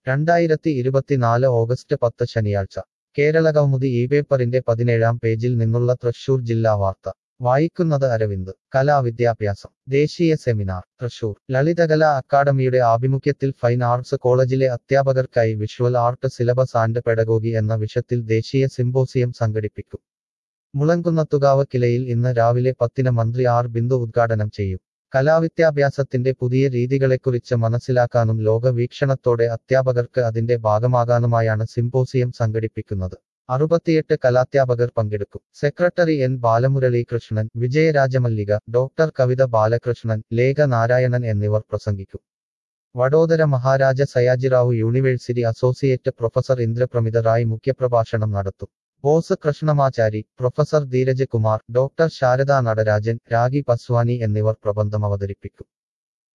2024 August 10 ശനിയാഴ്ച കേരളകൗമുദി പേപ്പറിന്റെ 17-ാം പേജിൽ നിന്നുള്ള തൃശൂർ ജില്ലാ വാർത്ത വായിക്കുന്നത് അരവിന്ദ്. കലാവിദ്യാഭ്യാസം ദേശീയ സെമിനാർ തൃശൂർ. ലളിതകലാ അക്കാദമിയുടെ ആഭിമുഖ്യത്തിൽ ഫൈൻ ആർട്സ് കോളേജിലെ അധ്യാപകർക്കായി visual art syllabus and pedagogy എന്ന വിഷയത്തിൽ ദേശീയ സിംപോസിയം സംഘടിപ്പിക്കും. മുളങ്കുന്നത്തുകാവ് കിലയിൽ ഇന്ന് രാവിലെ 10-ന് മന്ത്രി ആർ ബിന്ദു ഉദ്ഘാടനം ചെയ്യും. കലാവിദ്യാഭ്യാസത്തിന്റെ പുതിയ രീതികളെക്കുറിച്ച് മനസ്സിലാക്കാനും ലോകവീക്ഷണത്തോടെ അധ്യാപകർക്ക് അതിന്റെ ഭാഗമാകാനുമായാണ് സിംപോസിയം സംഘടിപ്പിക്കുന്നത്. 68 കലാധ്യാപകർ പങ്കെടുക്കും. Secretary N Balamuralikrishnan, Vijayarajamallika, doctor Kavitha Balakrishnan, Lekha Narayanan എന്നിവർ പ്രസംഗിക്കും. Vadodara Maharaja Sayajirao university associate professor Indrapramit Roy മുഖ്യപ്രഭാഷണം നടത്തും. ബോസ് കൃഷ്ണമാചാരി, പ്രൊഫസർ ധീരജ് കുമാർ, ഡോക്ടർ ശാരദാ നടരാജൻ, രാഗി പസ്വാനി എന്നിവർ പ്രബന്ധം അവതരിപ്പിക്കും.